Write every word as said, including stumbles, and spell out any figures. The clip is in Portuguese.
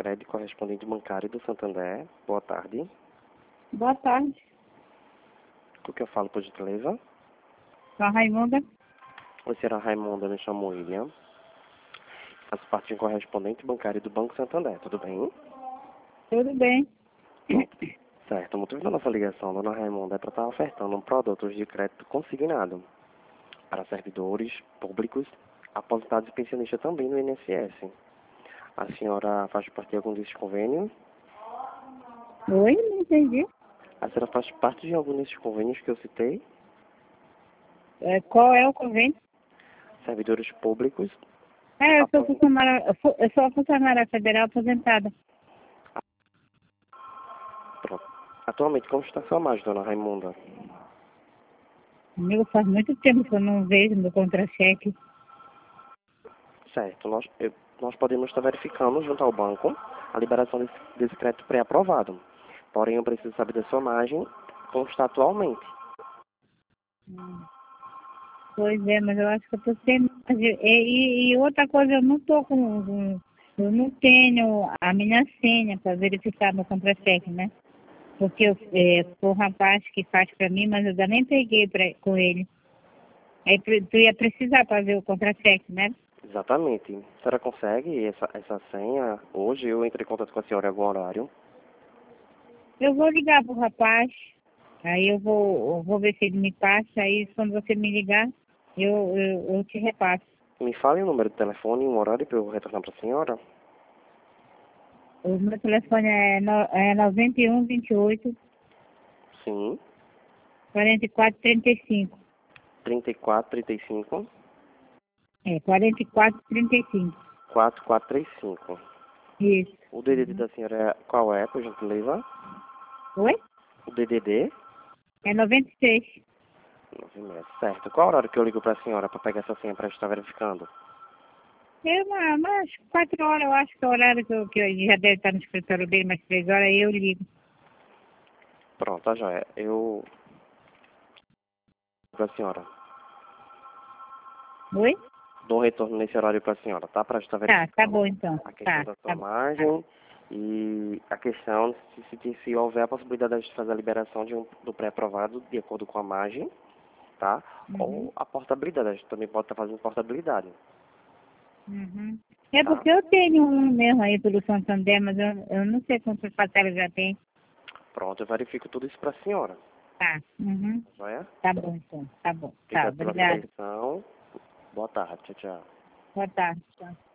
crédito correspondente bancário do Santander. Boa tarde. Boa tarde. O que eu falo, por gentileza? Sou a Raimunda. Oi, senhora Raimunda, me chamo William. Faço parte de um correspondente bancário do Banco Santander, tudo bem? Tudo bem. Certo, o motivo da nossa ligação, dona Raimunda, é para estar ofertando um produto de crédito consignado para servidores públicos, aposentados e pensionistas também no I N S S. A senhora faz parte de algum desses convênios? Oi, não entendi. A senhora faz parte de algum desses convênios que eu citei? É, qual é o convênio? Servidores públicos. É, eu sou Apos- funcionária, eu sou- eu sou funcionária federal aposentada. Pronto. Atualmente, como está a sua margem, dona Raimunda? Amigo, faz muito tempo que eu não vejo meu contra-cheque. Certo, nós, eu- nós podemos estar verificando junto ao banco a liberação desse, desse crédito pré-aprovado. Porém, eu preciso saber da sua margem, como está atualmente. Hum. Pois é, mas eu acho que eu tô sem margem. E, e, e outra coisa, eu não tô com, com- eu não tenho a minha senha para verificar meu contra-cheque, né? Porque eu, é, sou um rapaz que faz para mim, mas eu ainda nem peguei pra, com ele. Aí tu tu ia precisar para ver o contra-cheque, né? Exatamente. A senhora consegue essa, essa senha? Hoje eu entrei em contato com a senhora em algum horário. Eu vou ligar pro rapaz, aí eu vou, eu vou ver se ele me passa, aí quando você me ligar, eu, eu, eu te repasso. Me fale o número de telefone e um horário para eu retornar para a senhora. O meu telefone é, no, é noventa e um, vinte e oito, Sim. quarenta e quatro, trinta e cinco. trinta e quatro, trinta e cinco, É, quarenta e quatro, trinta e cinco. quatro quatro três cinco. Isso. O D D D da senhora é, qual é, por gentileza? Oi? O D D D? É noventa e seis. nove meses. Certo. Qual horário que eu ligo para a senhora para pegar essa senha para estar verificando? É uma, umas quatro horas, eu acho que é o horário que eu, que eu já deve estar no escritório dele, mais três horas, aí eu ligo. Pronto, tá joia. Eu... para a senhora. Oi? Dou um retorno nesse horário para a senhora, tá? Para estar Tá, verificando tá bom então. a questão Tá, da sua tá bom. margem e a questão se, se, se houver a possibilidade de fazer a liberação de um, do pré-aprovado de acordo com a margem, tá? Uhum. Ou a portabilidade. A gente também pode estar fazendo portabilidade, Uhum. É tá? porque eu tenho um mesmo aí pelo Santander, mas eu, eu não sei quantos parcelas já tem. Pronto, eu verifico tudo isso para a senhora, Tá. Uhum. tá joia? Tá bom então. Tá bom. Tá, Obrigado pela sua obrigada. atenção. Boa tarde, tchau, tchau. Boa tarde. Tchau.